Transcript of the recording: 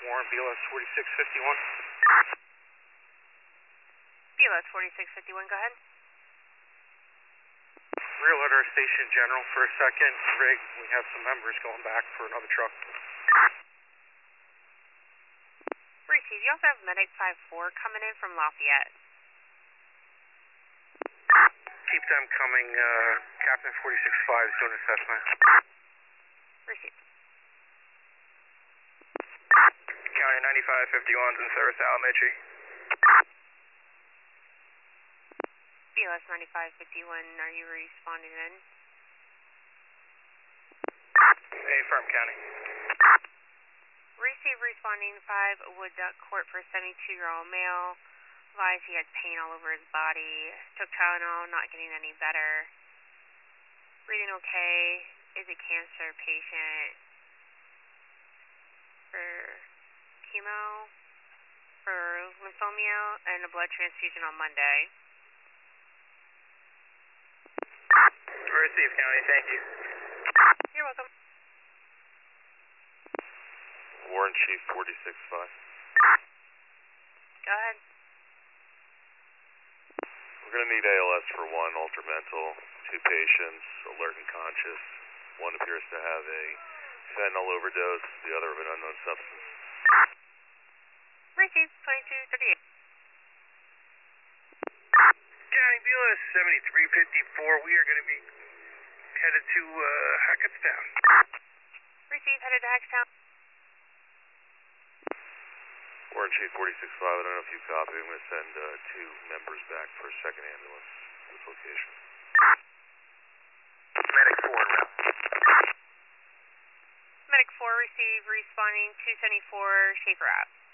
Warren, BLS 4651. BLS 4651, go ahead. Real Order Station General for a second. Rig, we have some members going back for another truck. Receive. You also have Medic 54 coming in from Lafayette. Keep them coming. Captain 46-5 is doing assessment. Receive. County 9551's in service to Alameda. BLS 9551, are you responding in? Hey, Firm County. Receive responding 5, Wood Duck Court for 72-year-old male. Advised he had pain all over his body. Took Tylenol, not getting any better. Breathing okay. Is a cancer patient. For chemo, for lymphoma, and a blood transfusion on Monday. Receive, County. Thank you. You're welcome. Warren Chief 46-5. Go ahead. We're going to need ALS for one, altered mental, 2 patients, alert and conscious. One appears to have a fentanyl overdose, the other of an unknown substance. Receive 2238. County BLS 7354, we are going to be headed to Hackettstown. Receive, headed to Hackstown. Warren Chief 46-5, I don't know if you copy. I'm going to send 2 members back for a second ambulance to this location. Medic 4 en route. Medic 4, receive, responding 274, Schaefer out.